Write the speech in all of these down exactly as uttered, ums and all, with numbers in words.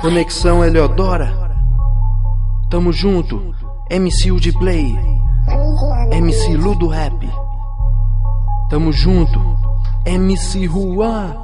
Conexão Eleodora, tamo junto. M C U de Play, M C Lu do Rap, tamo junto. M C Juan,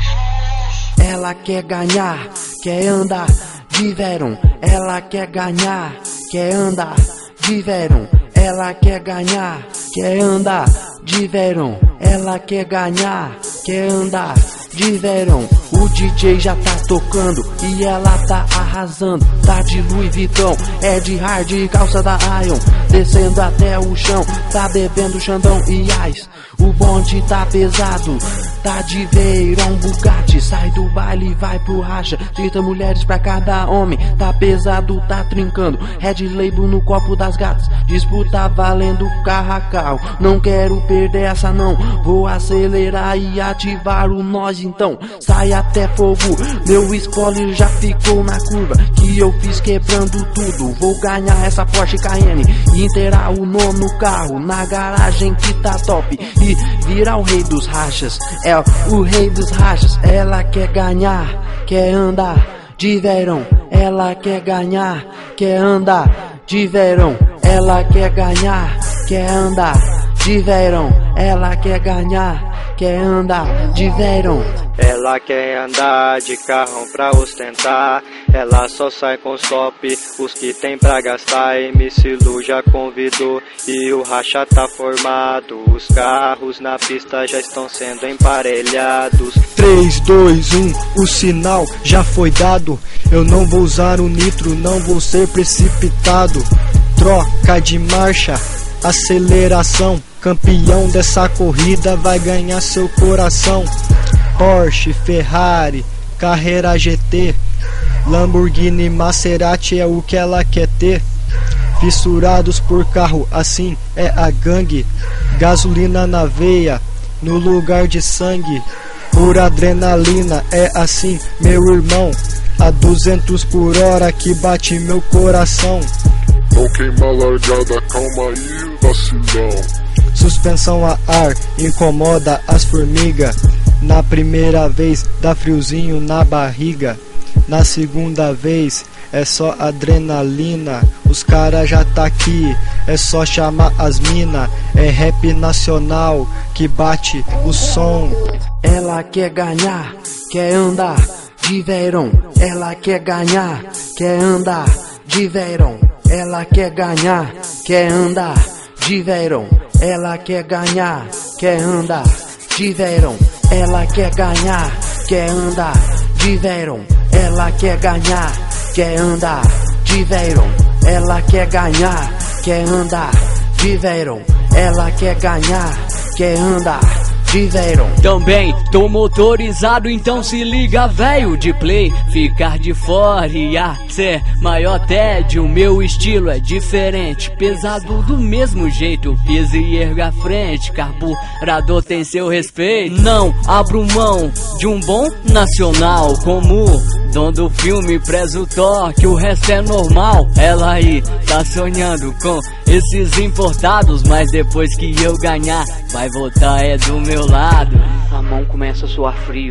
ela quer ganhar, quer andar de verão. Ela quer ganhar, quer andar de verão. Ela quer ganhar, quer andar de verão. Ela quer ganhar, quer andar de verão. O D J já tá tocando e ela tá arrasando. Tá de Louis Vuitton, é de hard, calça da Ion, descendo até o chão. Tá bebendo Xandão e Ice, o bonde tá pesado. Tá de Veyron Bugatti, sai do baile e vai pro racha. trinta mulheres pra cada homem, tá pesado, tá trincando. Red Label no copo das gatas, disputa valendo carro a carro. Não quero perder essa não, vou acelerar e ativar o nós então. Sai até fogo, meu spoiler já ficou na curva, que eu fiz quebrando tudo. Vou ganhar essa Porsche Cayenne e inteirar o nono carro na garagem que tá top, e virar o rei dos rachas. É o rei dos rachas. Ela quer ganhar, quer andar de verão. Ela quer ganhar, quer andar de verão. Ela quer ganhar, quer andar de verão. Ela quer ganhar, quer andar de verão. Ela quer andar de carrão pra ostentar. Ela só sai com os top, os que tem pra gastar. M C Lu já convidou e o racha tá formado. Os carros na pista já estão sendo emparelhados. Três, dois, um, o sinal já foi dado. Eu não vou usar o nitro, não vou ser precipitado. Troca de marcha, aceleração. Campeão dessa corrida vai ganhar seu coração. Porsche, Ferrari, Carrera G T, Lamborghini, Maserati é o que ela quer ter. Fissurados por carro, assim é a gangue. Gasolina na veia, no lugar de sangue. Por adrenalina, é assim, meu irmão. A duzentos por hora que bate meu coração. Não queima a largada, calma aí, vacilão. Suspensão a ar, incomoda as formigas. Na primeira vez dá friozinho na barriga. Na segunda vez é só adrenalina. Os cara já tá aqui, é só chamar as mina. É rap nacional que bate o som. Ela quer ganhar, quer andar de verão. Ela quer ganhar, quer andar de verão. Ela quer ganhar, quer andar de verão. Ela quer ganhar, quer andar de verão. Ela quer ganhar, quer andar de verão. Ela quer ganhar, quer andar de verão. Ela quer ganhar, quer andar de verão. Ela quer ganhar, quer andar de verão. Também tô motorizado, então se liga, velho de Play. Ficar de fora e a ser maior tédio. O meu estilo é diferente, pesado do mesmo jeito. Pisa e erga a frente, carburador tem seu respeito. Não abro mão de um bom nacional. Como dono do filme, prezo o toque, o resto é normal. Ela aí tá sonhando com esses importados, mas depois que eu ganhar, vai voltar é do meu lado. A mão começa a suar frio.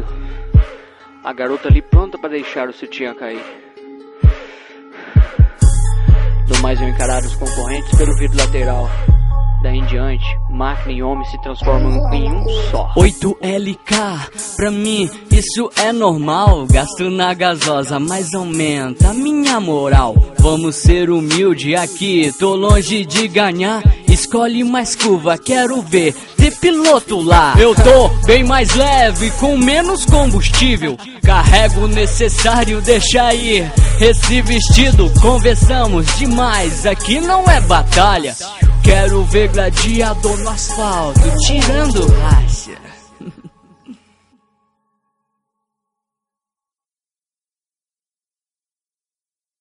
A garota ali pronta pra deixar o sutiã cair. Do mais eu encarar os concorrentes pelo vidro lateral. Daí em diante, máquina e homem se transformam em um só. oito L K, pra mim isso é normal. Gasto na gasosa, mas aumenta a minha moral. Vamos ser humilde aqui, tô longe de ganhar. Escolhe mais curva, quero ver de piloto lá. Eu tô bem mais leve, com menos combustível. Carrego o necessário, deixa ir esse vestido. Conversamos demais, aqui não é batalha. Quero ver gladiador no asfalto, tirando racha.